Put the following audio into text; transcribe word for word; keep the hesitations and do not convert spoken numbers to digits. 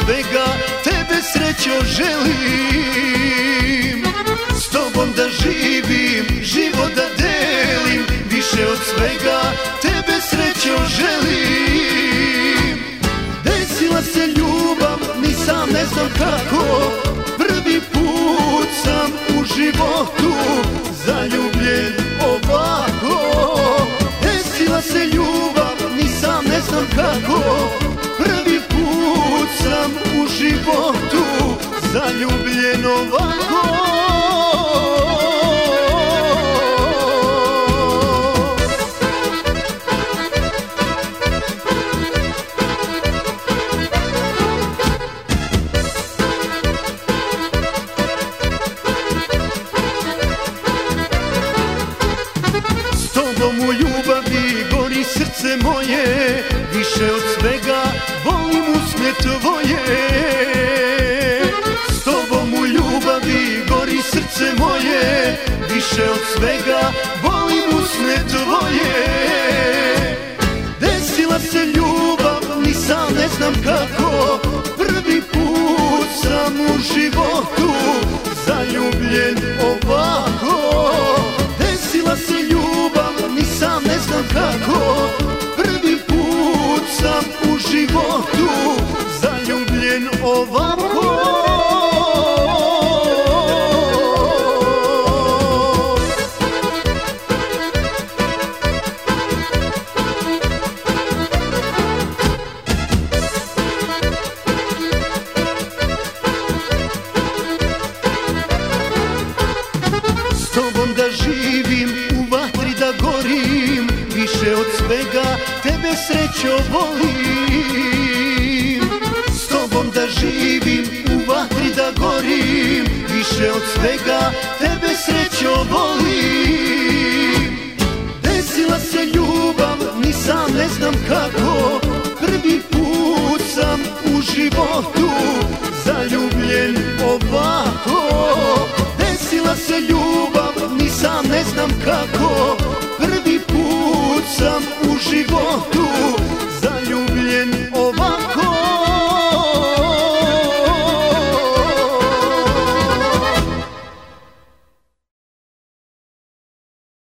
svega tebe srećo želim. S tobom da živim, život da delim, više od svega tebe srećo želim. Desila se ljubav, ni sam ne znam kako, prvi put sam u životu zaljubljen ovako. Desila se ljubav, ni sam ne znam kako, prvi put sam u životu zaljubljen ovako. U ljubavi gori srce moje, više od svega volim usne tvoje. S tobom u ljubavi gori srce moje, više od svega volim usne tvoje. Desila se ljubav, ni sam ne znam kako, prvi put sam u životu zaljubljen ovako. Desila se ljubav, ni sam ne znam kako, prvi put sam u životu zaljubljen ovako. S tobom da živim, u vatri da gorim, više od svega tebe srećo volim. S tobom da živim, u vatri da gorim, više od svega tebe srećo volim. Desila se ljubav, ni sam ne znam kako,